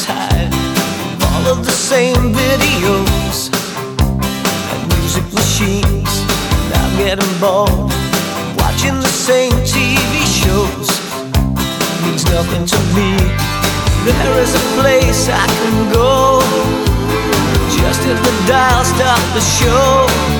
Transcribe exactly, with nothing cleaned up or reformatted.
tired of all of the same videos and music machines. And I'm getting bored watching the same T V shows. Means nothing to me. There is a place I can go. Just hit the dial, stop the show.